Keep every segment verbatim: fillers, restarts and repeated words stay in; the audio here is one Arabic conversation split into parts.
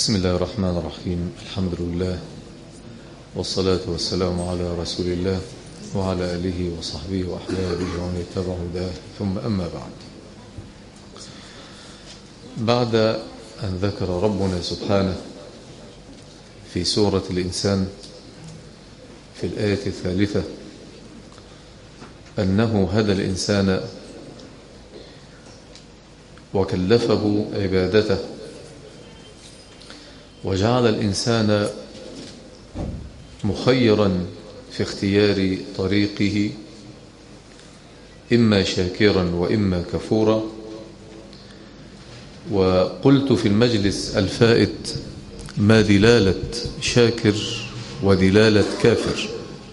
بسم الله الرحمن الرحيم. الحمد لله والصلاة والسلام على رسول الله وعلى آله وصحبه وأحبابه ومن اتبع هداه، ثم أما بعد. بعد أن ذكر ربنا سبحانه في سورة الإنسان في الآية الثالثة أنه هدى الإنسان وكلفه عبادته وجعل الإنسان مخيرا في اختيار طريقه، إما شاكرا وإما كفورا. وقلت في المجلس الفائت ما دلالة شاكر ودلالة كافر،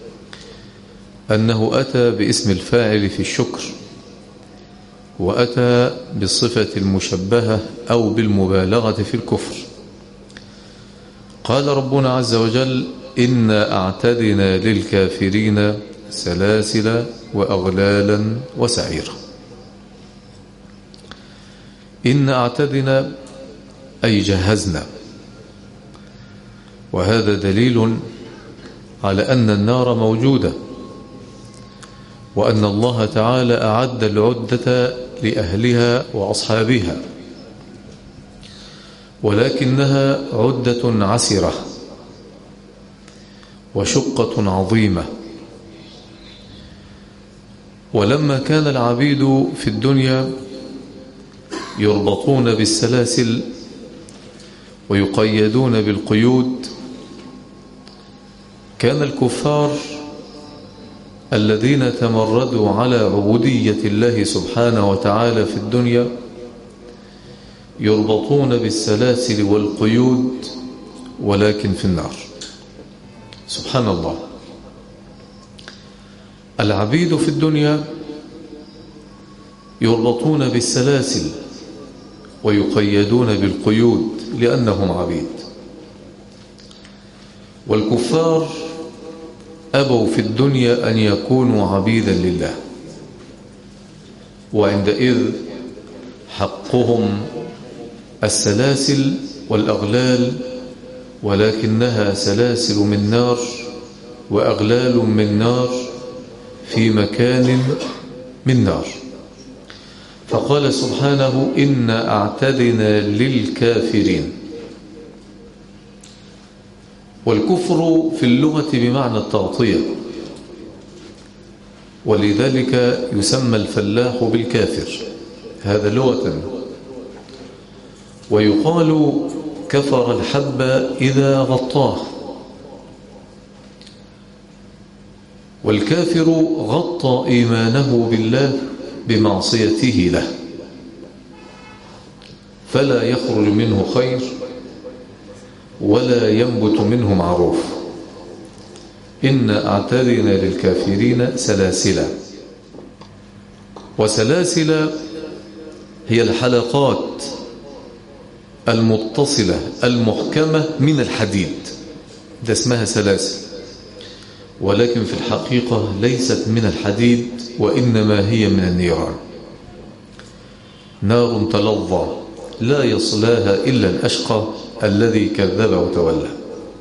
أنه أتى باسم الفاعل في الشكر، وأتى بالصفة المشبهة أو بالمبالغة في الكفر. قال ربنا عز وجل: إنا أعتدنا للكافرين سلاسل وأغلالا وسعيرا. إنا أعتدنا أي جهزنا، وهذا دليل على أن النار موجودة، وأن الله تعالى أعد العدة لأهلها وأصحابها، ولكنها عدة عسرة وشقة عظيمة. ولما كان العبيد في الدنيا يربطون بالسلاسل ويقيدون بالقيود، كان الكفار الذين تمردوا على عبودية الله سبحانه وتعالى في الدنيا يربطون بالسلاسل والقيود، ولكن في النار. سبحان الله. العبيد في الدنيا يربطون بالسلاسل ويقيدون بالقيود لأنهم عبيد، والكفار أبوا في الدنيا أن يكونوا عبيدا لله، وعندئذ حقهم السلاسل والأغلال، ولكنها سلاسل من نار وأغلال من نار في مكان من نار. فقال سبحانه: إنا أعتدنا للكافرين. والكفر في اللغة بمعنى التغطية، ولذلك يسمى الفلاح بالكافر، هذا لغة. ويقال كفر الحب إذا غطاه. والكافر غطى إيمانه بالله بمعصيته له، فلا يخرج منه خير ولا ينبت منه معروف. إنا أعتدنا للكافرين سلاسل. وسلاسل هي الحلقات المتصلة المحكمة من الحديد، ده اسمها سلاسل، ولكن في الحقيقة ليست من الحديد، وإنما هي من النيران. نار تلظى لا يصلاها إلا الأشقى الذي كذب وتولى.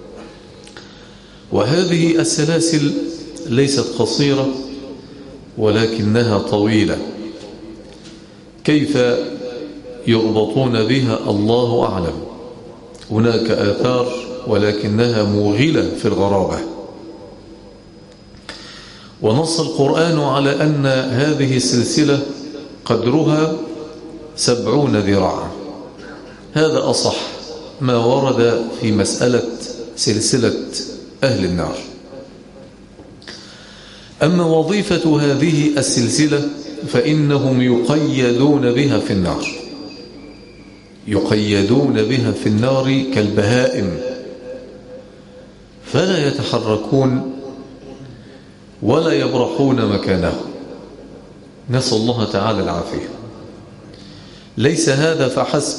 وهذه السلاسل ليست قصيرة ولكنها طويلة. كيف يربطون بها الله أعلم. هناك آثار ولكنها موغلة في الغرابة. ونص القرآن على أن هذه السلسلة قدرها سبعون ذراعا. هذا أصح ما ورد في مسألة سلسلة أهل النار. أما وظيفة هذه السلسلة فإنهم يقيدون بها في النار، يقيدون بها في النار كالبهائم، فلا يتحركون ولا يبرحون مكانه. نسأل الله تعالى العافية. ليس هذا فحسب،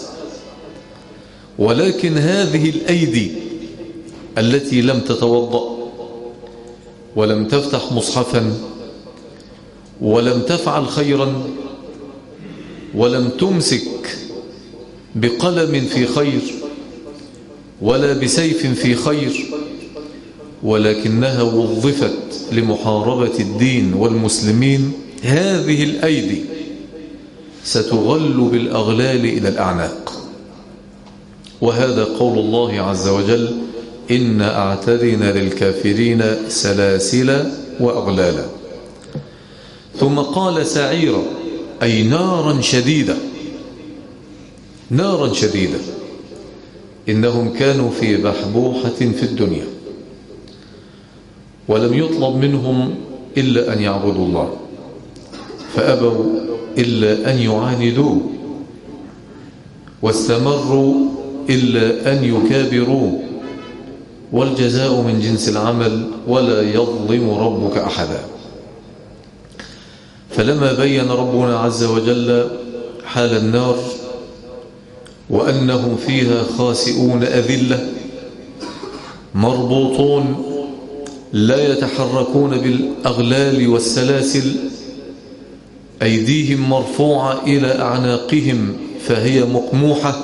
ولكن هذه الأيدي التي لم تتوضأ ولم تفتح مصحفا ولم تفعل خيرا ولم تمسك بقلم في خير ولا بسيف في خير، ولكنها وظفت لمحاربة الدين والمسلمين، هذه الأيدي ستغل بالأغلال إلى الأعناق. وهذا قول الله عز وجل: إن أعتدنا للكافرين سلاسل وأغلالا. ثم قال سعيرا، أي نارا شديدة، نارا شديدة. إنهم كانوا في بحبوحة في الدنيا، ولم يطلب منهم إلا أن يعبدوا الله، فأبوا إلا أن يعاندوا، واستمروا إلا أن يكابروا، والجزاء من جنس العمل ولا يظلم ربك أحدا. فلما بين ربنا عز وجل حال النار وأنهم فيها خاسئون أذلة مربوطون لا يتحركون بالأغلال والسلاسل، أيديهم مرفوعة إلى أعناقهم فهي مقموحة،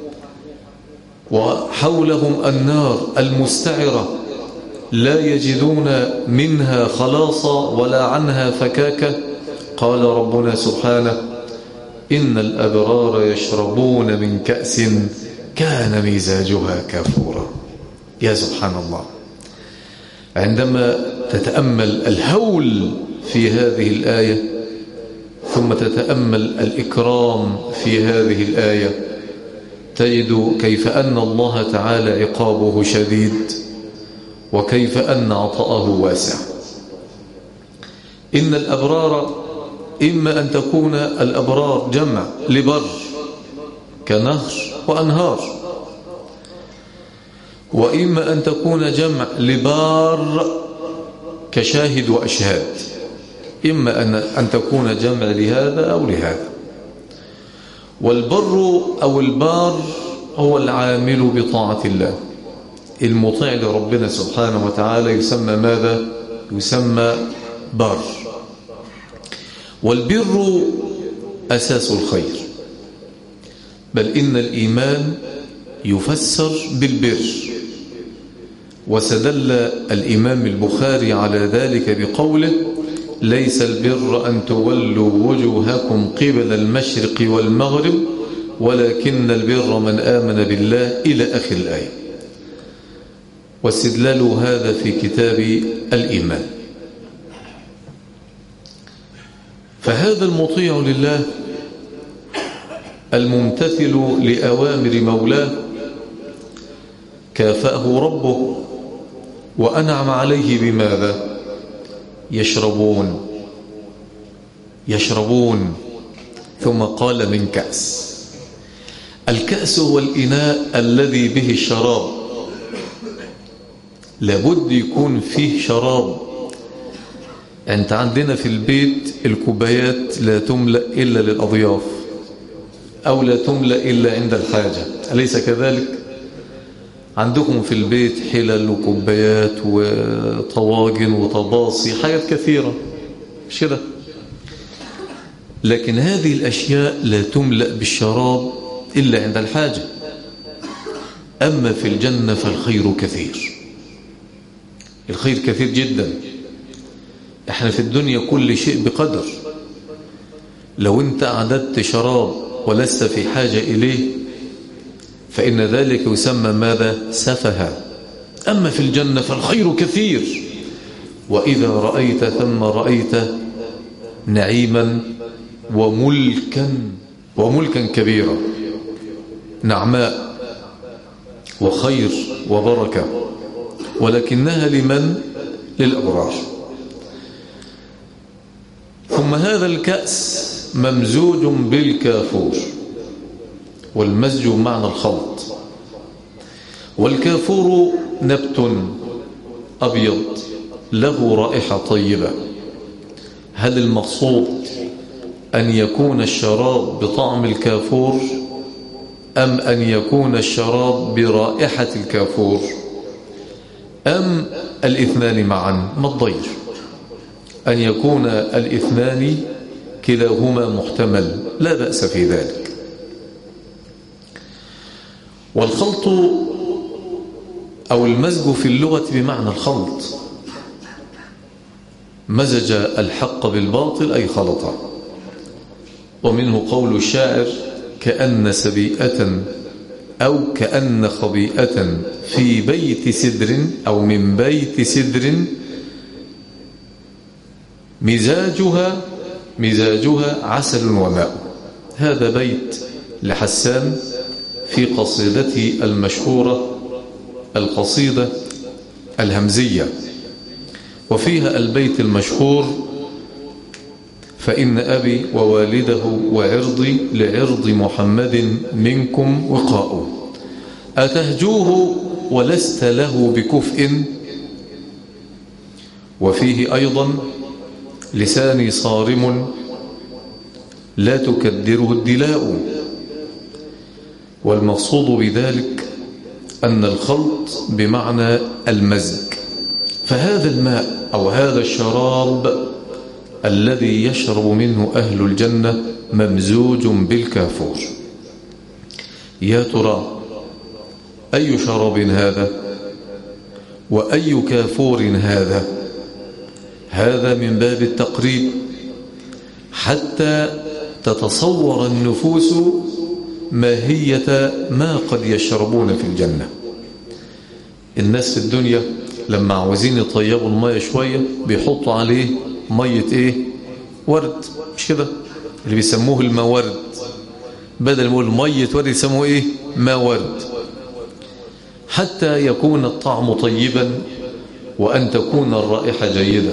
وحولهم النار المستعرة لا يجدون منها خلاصا ولا عنها فكاكة. قال ربنا سبحانه: إن الأبرار يشربون من كأس كان مزاجها كافورا. يا سبحان الله، عندما تتأمل الهول في هذه الآية ثم تتأمل الإكرام في هذه الآية، تجد كيف أن الله تعالى عقابه شديد وكيف أن عطاءه واسع. إن الأبرار إما أن تكون الأبرار جمع لبر كنهر وأنهار، وإما أن تكون جمع لبار كشاهد وأشهاد، إما أن تكون جمع لهذا أو لهذا. والبر أو البار هو العامل بطاعة الله، المطيع لربنا سبحانه وتعالى يسمى ماذا؟ يسمى بار. والبر أساس الخير، بل إن الإيمان يفسر بالبر. وسدل الإمام البخاري على ذلك بقوله: ليس البر أن تولوا وجوهكم قبل المشرق والمغرب ولكن البر من آمن بالله، إلى آخر الآية. واستدلال هذا في كتاب الإيمان. فهذا المطيع لله الممتثل لأوامر مولاه كافأه ربه وأنعم عليه بماذا؟ يشربون يشربون ثم قال: من كأس. الكأس هو الإناء الذي به الشراب، لابد يكون فيه شراب. أنت عندنا في البيت الكوبايات لا تملأ إلا للأضياف، أو لا تملأ إلا عند الحاجة، أليس كذلك؟ عندكم في البيت حلل وكوبايات وطواجن وطباصي، حاجات كثيرة، مش كده؟ لكن هذه الأشياء لا تملأ بالشراب إلا عند الحاجة. أما في الجنة فالخير كثير، الخير كثير جدا. احنا في الدنيا كل شيء بقدر. لو انت أعددت شراب ولست في حاجة إليه فإن ذلك يسمى ماذا؟ سفها. أما في الجنة فالخير كثير. وإذا رأيت ثم رأيت نعيما وملكا وملكا كبيرا، نعماء وخير وبركة، ولكنها لمن؟ للأبرار. ثم هذا الكأس ممزوج بالكافور، والمزج معنى الخلط. والكافور نبت أبيض له رائحة طيبة. هل المقصود أن يكون الشراب بطعم الكافور أم أن يكون الشراب برائحة الكافور أم الاثنان معا؟ ما الضير؟ أن يكون الاثنان كلاهما محتمل، لا بأس في ذلك. والخلط أو المزج في اللغة بمعنى الخلط، مزج الحق بالباطل أي خلط. ومنه قول الشاعر: كأن سبيئة أو كأن خبيئة في بيت سدر أو من بيت سدر مزاجها مزاجها عسل وماء. هذا بيت لحسان في قصيدته المشهورة القصيدة الهمزية، وفيها البيت المشهور: فإن أبي ووالده وعرضي لعرض محمد منكم وقاء، أتهجوه ولست له بكفء. وفيه أيضا: لساني صارم لا تكدره الدلاء. والمقصود بذلك أن الخلط بمعنى المزج. فهذا الماء أو هذا الشراب الذي يشرب منه أهل الجنة ممزوج بالكافور. يا ترى أي شراب هذا وأي كافور هذا؟ هذا من باب التقريب حتى تتصور النفوس ماهية ما قد يشربون في الجنة. الناس في الدنيا لما عاوزين يطيبوا المية شوية بيحطوا عليه مية ايه؟ ورد، مش كده؟ اللي بيسموه المورد، بدل ما يقول مية ورد يسموه ايه؟ ما ورد، حتى يكون الطعم طيبا وأن تكون الرائحة جيدة.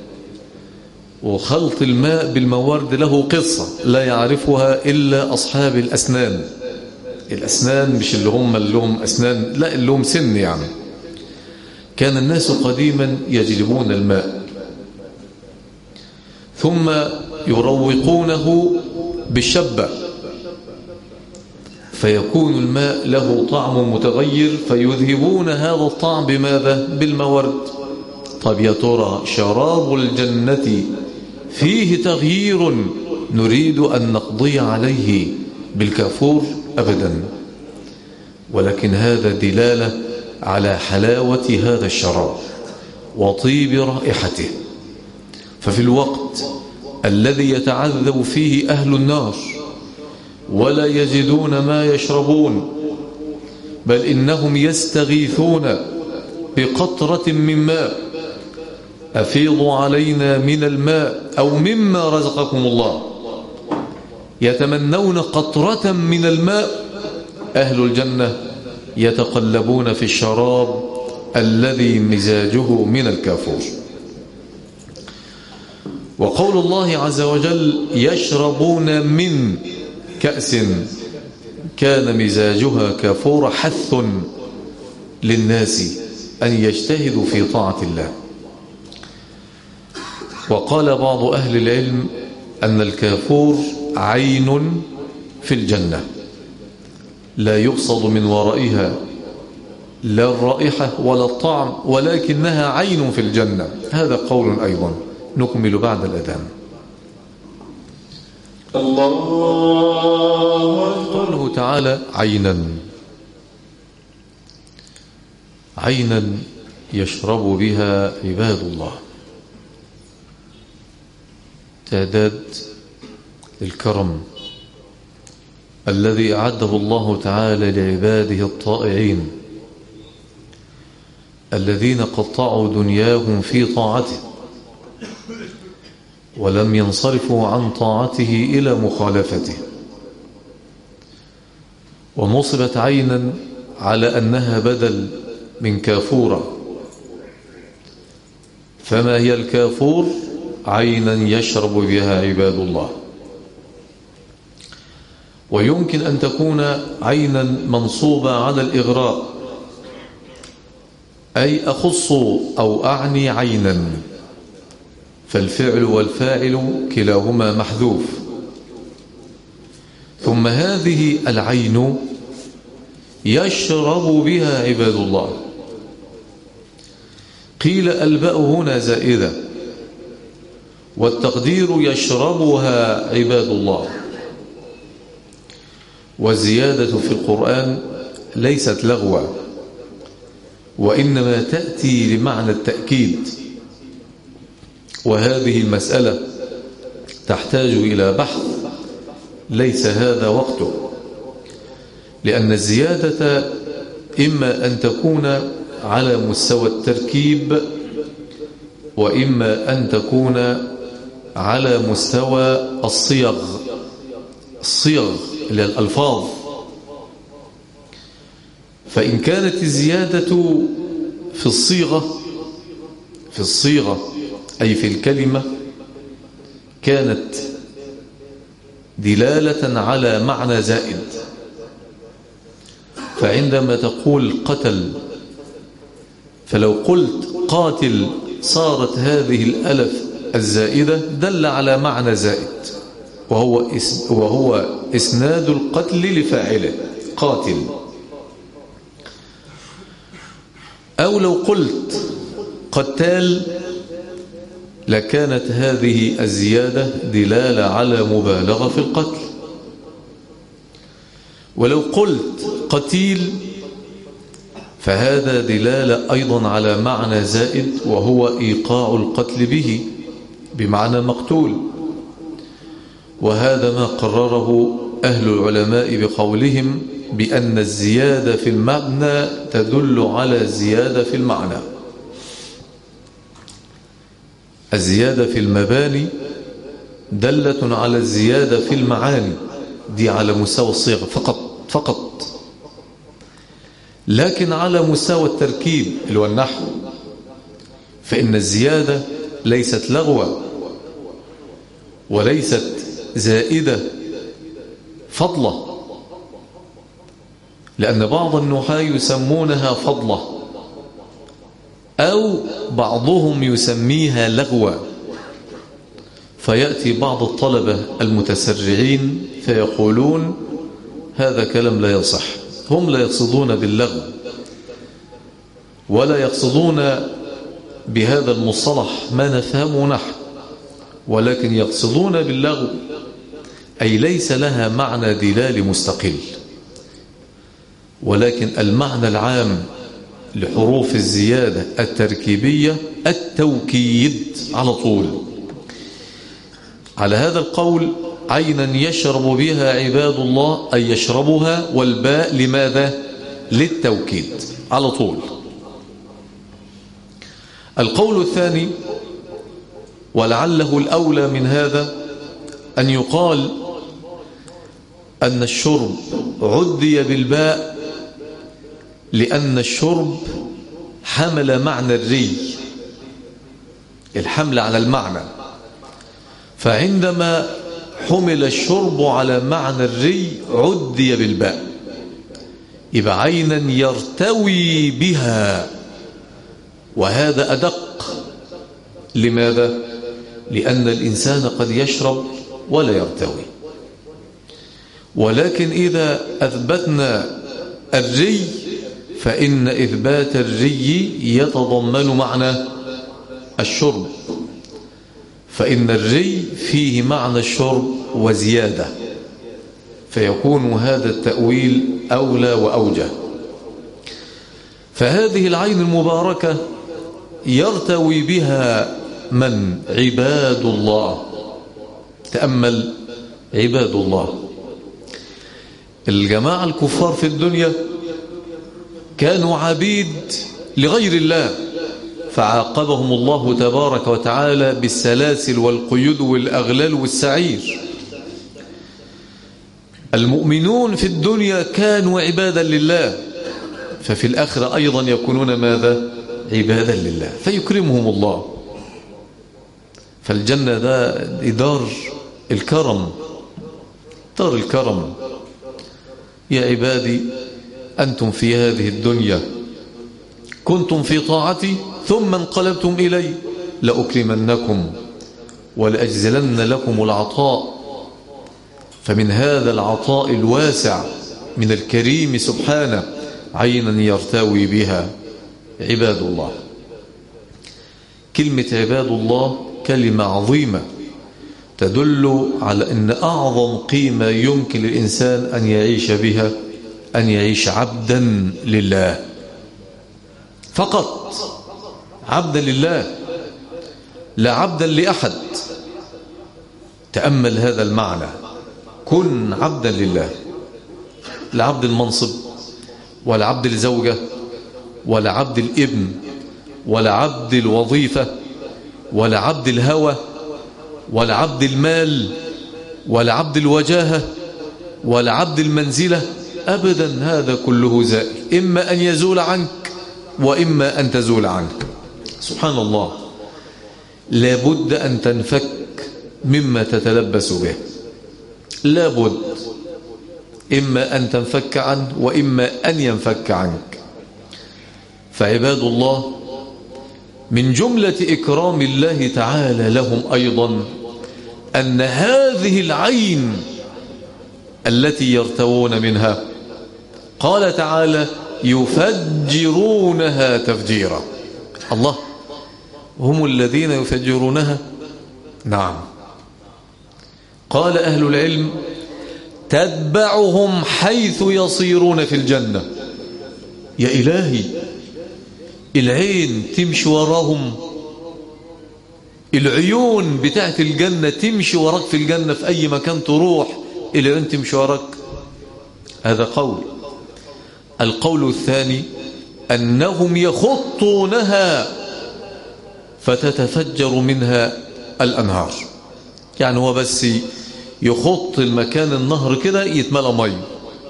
وخلط الماء بالمورد له قصة لا يعرفها إلا أصحاب الأسنان. الأسنان مش اللي هم اللي هم أسنان، لا، اللي هم سن يعني. كان الناس قديما يجلبون الماء ثم يروقونه بالشبة فيكون الماء له طعم متغير، فيذهبون هذا الطعم بماذا؟ بالمورد. طب يا ترى شراب الجنة فيه تغيير نريد أن نقضي عليه بالكافور؟ أبدا، ولكن هذا دلالة على حلاوة هذا الشراب وطيب رائحته. ففي الوقت الذي يتعذب فيه أهل النار ولا يجدون ما يشربون، بل إنهم يستغيثون بقطرة من ماء: أفيضوا علينا من الماء أو مما رزقكم الله. يتمنون قطرة من الماء. أهل الجنة يتقلبون في الشراب الذي مزاجه من الكافور. وقول الله عز وجل: يشربون من كأس كان مزاجها كافورا، حث للناس أن يجتهدوا في طاعة الله. وقال بعض أهل العلم أن الكافور عين في الجنة لا يقصد من ورائها لا الرائحة ولا الطعم، ولكنها عين في الجنة. هذا قول أيضا. نكمل بعد الأذان. الله قوله تعالى: عينا عينا يشرب بها عباد الله. تعداد الكرم الذي أعده الله تعالى لعباده الطائعين الذين قطعوا دنياهم في طاعته ولم ينصرفوا عن طاعته إلى مخالفته. ونصبت عينا على أنها بدل من كافورة. فما هي الكافور؟ عينا يشرب بها عباد الله. ويمكن أن تكون عينا منصوبة على الإغراء، أي أخص أو أعني عينا، فالفعل والفاعل كلاهما محذوف. ثم هذه العين يشرب بها عباد الله. قيل الباء هنا زائدة، والتقدير يشربها عباد الله. والزيادة في القرآن ليست لغوا، وإنما تأتي لمعنى التأكيد، وهذه المسألة تحتاج إلى بحث ليس هذا وقته، لأن الزيادة إما أن تكون على مستوى التركيب، وإما أن تكون على مستوى الصيغ الصيغ اللي الألفاظ. فإن كانت الزيادة في الصيغة في الصيغة أي في الكلمة كانت دلالة على معنى زائد. فعندما تقول قتل، فلو قلت قاتل صارت هذه الألف الزائدة دل على معنى زائد، وهو اسم وهو إسناد القتل لفاعله قاتل. أو لو قلت قتال لكانت هذه الزيادة دلالة على مبالغة في القتل. ولو قلت قتيل فهذا دلالة أيضا على معنى زائد، وهو إيقاع القتل به بمعنى مقتول. وهذا ما قرره أهل العلماء بقولهم بأن الزيادة في المبنى تدل على زيادة في المعنى. الزيادة في المباني دلة على الزيادة في المعاني، دي على مستوى الصيغة فقط فقط. لكن على مستوى التركيب اللي هو النحو فإن الزيادة ليست لغوة وليست زائدة فضلة، لأن بعض النحاة يسمونها فضلة أو بعضهم يسميها لغوة. فيأتي بعض الطلبة المتسرعين فيقولون هذا كلام لا يصح. هم لا يقصدون باللغو ولا يقصدون بهذا المصطلح ما نفهمه نحن، ولكن يقصدون باللغو أي ليس لها معنى دلالي مستقل، ولكن المعنى العام لحروف الزيادة التركيبية التوكيد على طول. على هذا القول عينا يشرب بها عباد الله أي يشربها، والباء لماذا؟ للتوكيد على طول. القول الثاني ولعله الأولى من هذا أن يقال أن الشرب عدي بالباء لأن الشرب حمل معنى الري، الحمل على المعنى. فعندما حمل الشرب على معنى الري عدي بالباء، يبقى عينا يرتوي بها، وهذا أدق. لماذا؟ لأن الإنسان قد يشرب ولا يرتوي، ولكن إذا أثبتنا الري فإن إثبات الري يتضمن معنى الشرب، فإن الري فيه معنى الشرب وزيادة، فيكون هذا التأويل أولى وأوجه. فهذه العين المباركة يرتوي بها من؟ عباد الله. تأمل، عباد الله. الجماعة الكفار في الدنيا كانوا عبيد لغير الله، فعاقبهم الله تبارك وتعالى بالسلاسل والقيود والأغلال والسعير. المؤمنون في الدنيا كانوا عبادا لله، ففي الآخرة أيضا يكونون ماذا؟ عبادا لله، فيكرمهم الله. فالجنة ده دار الكرم، دار الكرم. يا عبادي أنتم في هذه الدنيا كنتم في طاعتي ثم انقلبتم إلي لأكرمنكم ولأجزلن لكم العطاء. فمن هذا العطاء الواسع من الكريم سبحانه عينا يرتوي بها عباد الله. كلمة عباد الله كلمة عظيمة تدل على أن أعظم قيمة يمكن للإنسان أن يعيش بها أن يعيش عبدا لله. فقط، عبدا لله لا عبدا لأحد. تأمل هذا المعنى، كن عبدا لله، لا عبد المنصب ولا عبد الزوجة ولا عبد الابن ولا عبد الوظيفة ولا عبد الهوى ولا عبد المال ولا عبد الوجاهة ولا عبد المنزلة أبدا. هذا كله زائل، إما أن يزول عنك وإما أن تزول عنك. سبحان الله، لابد أن تنفك مما تتلبس به، لابد إما أن تنفك عنه وإما أن ينفك عنك. فعباد الله، من جملة إكرام الله تعالى لهم أيضا أن هذه العين التي يرتوون منها، قال تعالى يفجرونها تفجيرا. الله، هم الذين يفجرونها؟ نعم. قال أهل العلم تتبعهم حيث يصيرون في الجنة. يا إلهي، العين تمشي وراهم، العيون بتاعت الجنة تمشي وراك في الجنة، في أي مكان تروح العين تمشي وراك. هذا قول. القول الثاني أنهم يخطونها فتتفجر منها الأنهار. يعني هو بس يخط المكان النهر كده يتملى مي.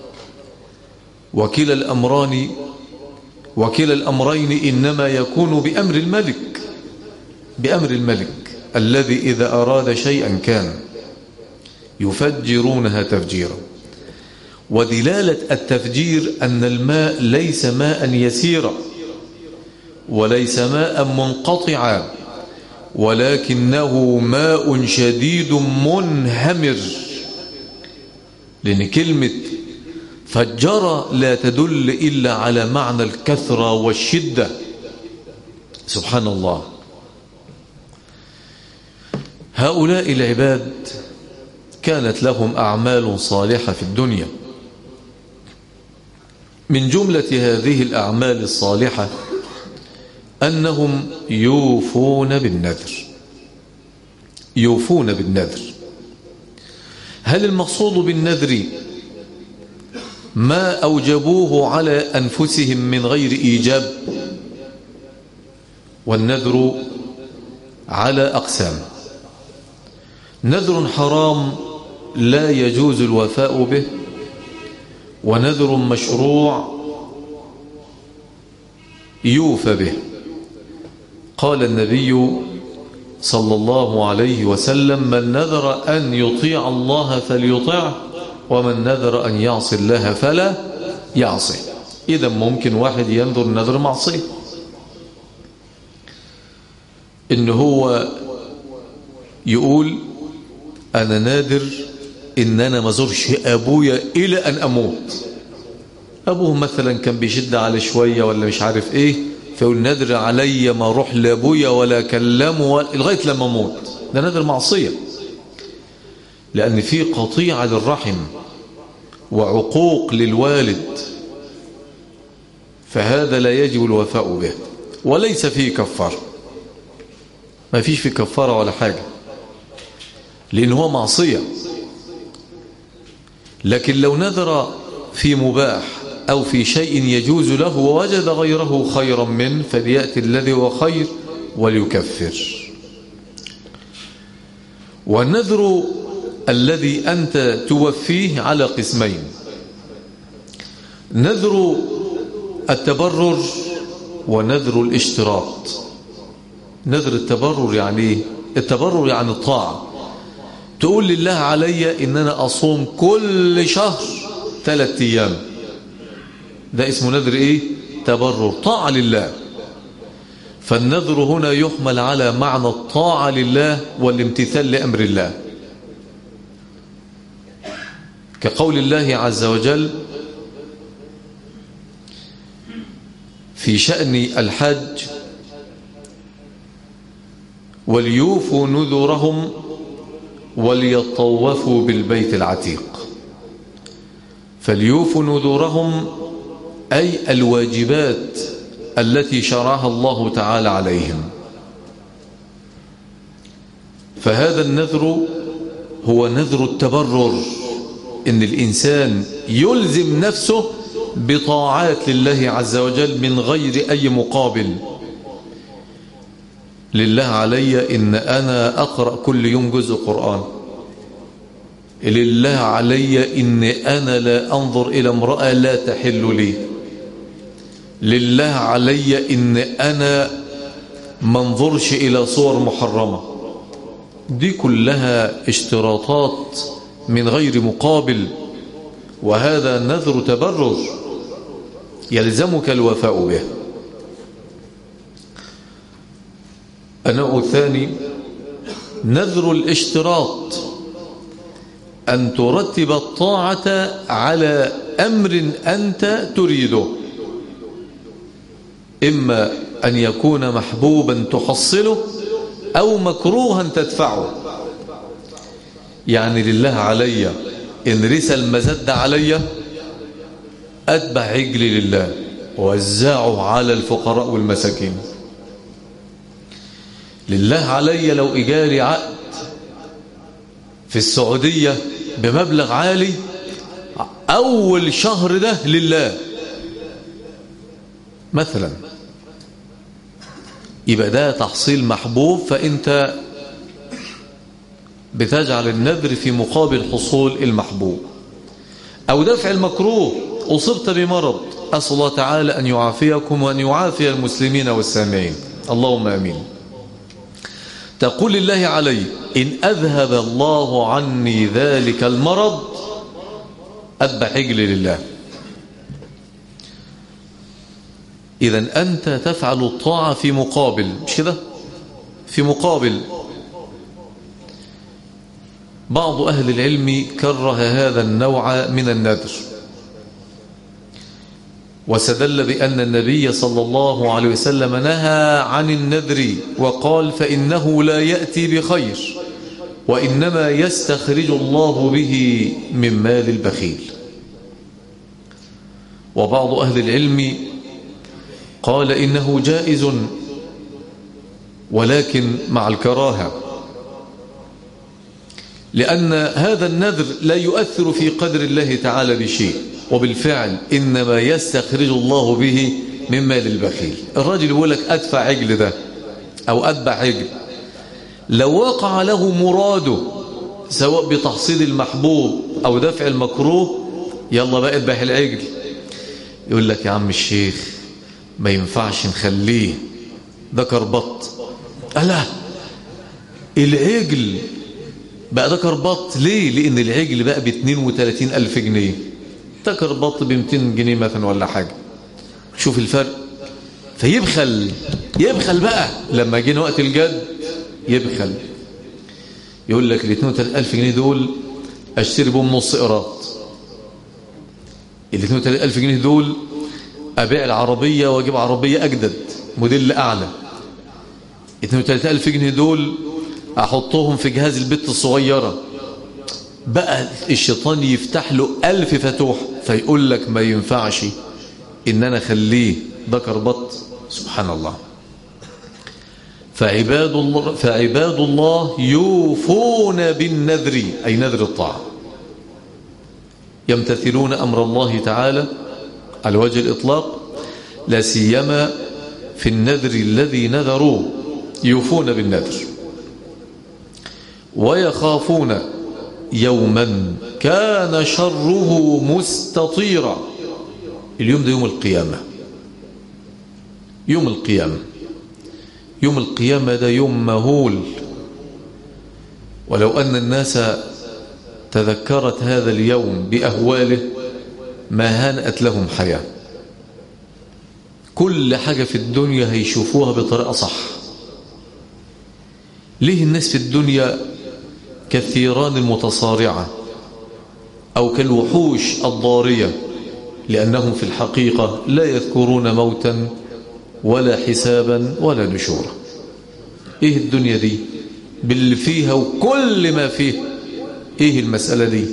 وكلا الأمران وكلا الأمرين إنما يكون بأمر الملك، بأمر الملك الذي إذا أراد شيئا كان. يفجرونها تفجيرا. ودلالة التفجير أن الماء ليس ماء يسيرا وليس ماء منقطعا، ولكنه ماء شديد منهمر. لأن كلمة فجر لا تدل إلا على معنى الكثرة والشدة. سبحان الله. هؤلاء العباد كانت لهم أعمال صالحة في الدنيا. من جملة هذه الأعمال الصالحة أنهم يوفون بالنذر. يوفون بالنذر. هل المقصود بالنذر ما أوجبوه على أنفسهم من غير إيجاب؟ والنذر على أقسام. نذر حرام لا يجوز الوفاء به، ونذر مشروع يوفى به. قال النبي صلى الله عليه وسلم من نذر أن يطيع الله فليطيعه، ومن نذر أن يعصي الله فلا يعصي. إذا ممكن واحد ينذر نذر معصية، إن هو يقول أنا نادر إن أنا ما زورش أبويا إلى أن أموت. أبوه مثلا كان بيشد على شوية ولا مش عارف إيه، فيقول نادر علي ما أروح لأبويا ولا كلمه لغاية لما أموت. ده نادر معصية، لأن فيه قطيعة للرحم وعقوق للوالد، فهذا لا يجب الوفاء به، وليس فيه كفارة. ما فيش فيه كفارة ولا حاجة، لأنه هو معصية. لكن لو نذر في مباح أو في شيء يجوز له ووجد غيره خيرا منه فليأتي الذي هو خير وليكفر. والنذر الذي أنت توفيه على قسمين: نذر التبرر ونذر الاشتراط. نذر التبرر يعني التبرر يعني الطاعة. تقول لله علي إن أنا أصوم كل شهر ثلاثة أيام، ده اسمه نذر إيه؟ تبرر، طاعة لله. فالنذر هنا يحمل على معنى الطاعة لله والامتثال لأمر الله، كقول الله عز وجل في شأن الحج: وليوفوا نذورهم وليطوفوا بالبيت العتيق. فليوفوا نذورهم أي الواجبات التي شرعها الله تعالى عليهم. فهذا النذر هو نذر التبرر، إن الإنسان يلزم نفسه بطاعات لله عز وجل من غير أي مقابل. لله علي إن أنا أقرأ كل يوم جزء قرآن، لله علي إن أنا لا أنظر إلى امرأة لا تحل لي، لله علي إن أنا ما انظرش إلى صور محرمة. دي كلها اشتراطات من غير مقابل، وهذا نذر تبرر يلزمك الوفاء به. النوع الثاني نذر الاشتراط، أن ترتب الطاعة على أمر أنت تريده، إما أن يكون محبوبا تحصله أو مكروها تدفعه. يعني لله علي إن رسى المزد علي أتبع عجلي لله ووزعه على الفقراء والمساكين. لله علي لو إجاري عقد في السعودية بمبلغ عالي، أول شهر ده لله مثلا، يبقى ده تحصيل محبوب، فأنت بتجعل النذر في مقابل حصول المحبوب. أو دفع المكروه، أصبت بمرض، أسأل الله تعالى أن يعافيكم وأن يعافي المسلمين والسامعين، اللهم آمين. تقول لله علي إن أذهب الله عني ذلك المرض أتبع عجلي لله. إذن أنت تفعل الطاعة في مقابل، مش كده؟ في مقابل. بعض أهل العلم كره هذا النوع من النذر، واستدل بأن النبي صلى الله عليه وسلم نهى عن النذر وقال فإنه لا يأتي بخير وإنما يستخرج الله به من مال البخيل. وبعض أهل العلم قال إنه جائز ولكن مع الكراهة، لأن هذا النذر لا يؤثر في قدر الله تعالى بشيء، وبالفعل إنما يستخرج الله به من مال البخيل. الراجل يقول لك أدفع عجل ده أو أتبع عجل، لو وقع له مراده سواء بتحصيل المحبوب أو دفع المكروه، يلا بقى اذبح العجل. يقول لك يا عم الشيخ ما ينفعش نخليه ذكر بط. ألا العجل بقى ذكر بط ليه؟ لأن العجل بقى باثنين وثلاثين ألف جنيه، ذكر بط بمتين جنيه مثلا ولا حاجة. شوف الفرق. فيبخل يبخل بقى لما جينا وقت الجد، يبخل يقول لك ال اثنين وثلاثين ألف جنيه دول اشتري بهم نص قراط، ال اثنين وثلاثين ألف جنيه دول أبيع العربية وأجيب عربية أجدد موديل أعلى، اثنين وثلاثين ألف جنيه دول أحطهم في جهاز البت الصغيرة. بقى الشيطان يفتح له ألف فتوح، فيقول لك ما ينفعش إن أنا خليه ذكر بط. سبحان الله. فعباد الله, فعباد الله يوفون بالنذر، أي نذر الطاعة، يمتثلون أمر الله تعالى على وجه الإطلاق، لا سيما في النذر الذي نذروه، يوفون بالنذر. ويخافون يوما كان شره مستطيرا. اليوم ده يوم القيامة. يوم القيامة يوم القيامة ده يوم مهول، ولو أن الناس تذكرت هذا اليوم بأهواله ما هانأت لهم حياة. كل حاجة في الدنيا هيشوفوها بطريقة صح. ليه الناس في الدنيا كالثيران المتصارعة أو كالوحوش الضارية؟ لأنهم في الحقيقة لا يذكرون موتا ولا حسابا ولا نشورا. إيه الدنيا دي باللي فيها وكل ما فيه؟ إيه المسألة دي؟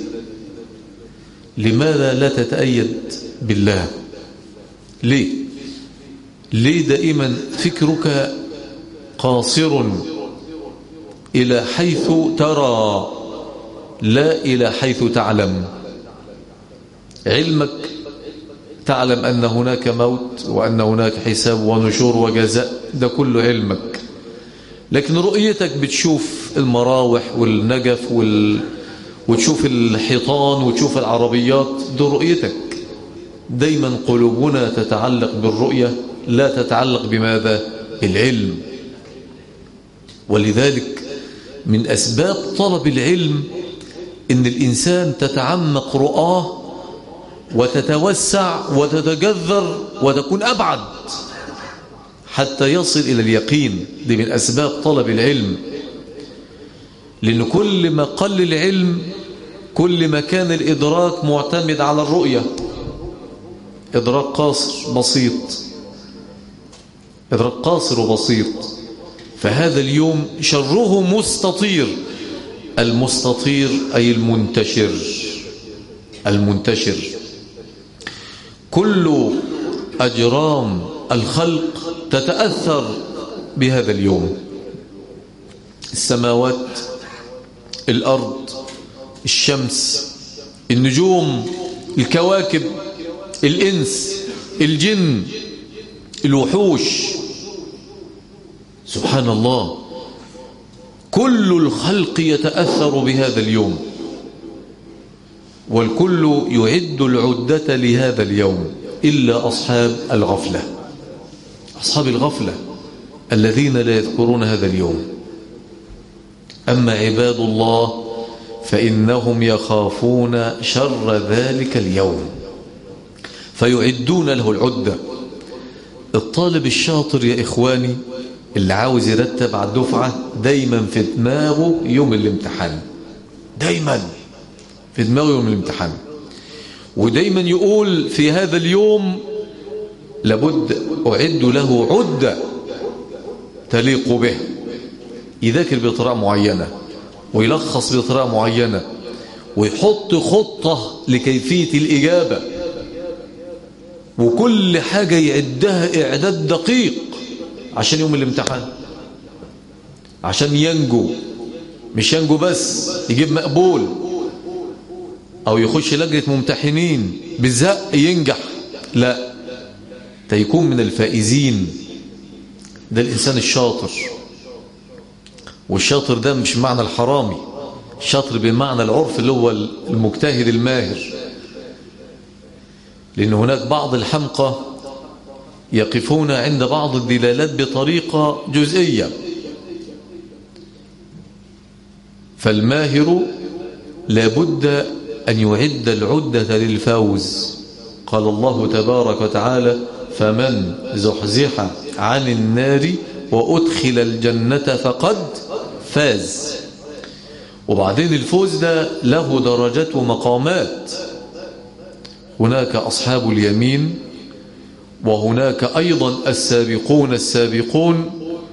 لماذا لا تتأيد بالله؟ ليه؟ ليه دائما فكرك قاصر إلى حيث ترى لا إلى حيث تعلم؟ علمك تعلم أن هناك موت وأن هناك حساب ونشور وجزاء، ده كله علمك. لكن رؤيتك بتشوف المراوح والنجف وال... وتشوف الحيطان وتشوف العربيات، ده رؤيتك. دايما قلوبنا تتعلق بالرؤية لا تتعلق بماذا؟ بالعلم. ولذلك من أسباب طلب العلم إن الإنسان تتعمق رؤاه وتتوسع وتتجذر وتكون أبعد حتى يصل إلى اليقين. دي من أسباب طلب العلم، لأن كل ما قل العلم كل ما كان الإدراك معتمد على الرؤية. إدراك قاصر بسيط، إدراك قاصر وبسيط. فهذا اليوم شره مستطير. المستطير أي المنتشر، المنتشر. كل أجرام الخلق تتأثر بهذا اليوم. السماوات، الأرض، الشمس، النجوم، الكواكب، الإنس، الجن، الوحوش. سبحان الله، كل الخلق يتأثر بهذا اليوم، والكل يعد العدة لهذا اليوم إلا أصحاب الغفلة. أصحاب الغفلة الذين لا يذكرون هذا اليوم. أما عباد الله فإنهم يخافون شر ذلك اليوم فيعدون له العدة. الطالب الشاطر يا إخواني اللي عاوز يرتب على الدفعة دايما في دماغه يوم الامتحان، دايما في دماغه يوم الامتحان، ودايما يقول في هذا اليوم لابد أعد له عدة تليق به. يذاكر بطريقة معينة ويلخص بطريقة معينة ويحط خطة لكيفية الإجابة، وكل حاجة يعدها إعداد دقيق عشان يوم الامتحان، عشان ينجو. مش ينجو بس، يجيب مقبول أو يخش لجنة ممتحنين بالزق ينجح، لا، تيكون من الفائزين. ده الإنسان الشاطر. والشاطر ده مش معنى الحرامي، الشاطر بمعنى العرف اللي هو المجتهد الماهر. لأن هناك بعض الحمقى يقفون عند بعض الدلالات بطريقة جزئية. فالماهر لابد أن يعد العدة للفوز. قال الله تبارك وتعالى: فمن زحزح عن النار وأدخل الجنة فقد فاز. وبعدين الفوز ده له درجات ومقامات. هناك أصحاب اليمين، وهناك أيضا السابقون السابقون،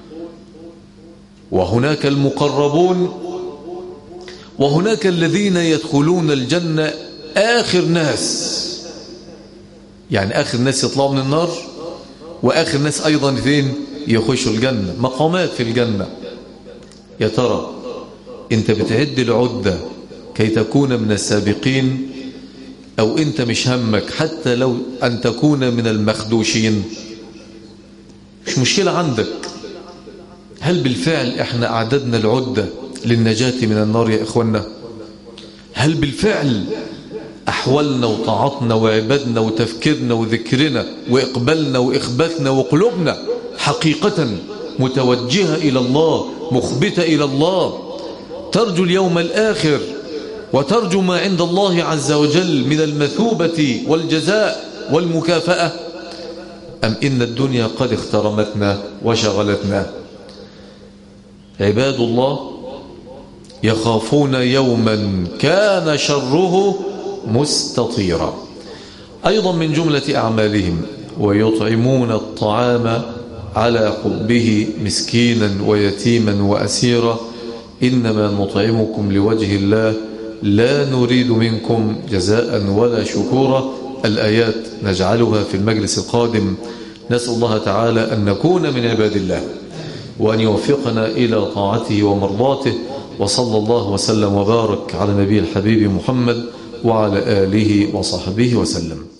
وهناك المقربون، وهناك الذين يدخلون الجنة آخر ناس. يعني آخر ناس يطلعوا من النار، وآخر ناس أيضا فين؟ يخشوا الجنة. مقامات في الجنة. يا ترى أنت بتعد العدة كي تكون من السابقين، أو أنت مش همك حتى لو أن تكون من المخدوشين؟ مش مشكلة عندك. هل بالفعل احنا أعددنا العدة للنجاة من النار يا إخوانا؟ هل بالفعل أحوالنا وطاعتنا وعبادنا وتفكيرنا وذكرنا وإقبالنا وإخباتنا وقلوبنا حقيقة متوجهة إلى الله، مخبتة إلى الله، ترجو اليوم الآخر وترجو ما عند الله عز وجل من المثوبة والجزاء والمكافأة؟ أم إن الدنيا قد اخترمتنا وشغلتنا؟ عباد الله يخافون يوما كان شره مستطيرا. أيضا من جملة أعمالهم: ويطعمون الطعام على حبه مسكينا ويتيما وأسيرا إنما نطعمكم لوجه الله لا نريد منكم جزاء ولا شكورا. الآيات نجعلها في المجلس القادم نسأل الله تعالى أن نكون من عباد الله وأن يوفقنا إلى طاعته ومرضاته. وصلى الله وسلم وبارك على نبي الحبيب محمد وعلى آله وصحبه وسلم.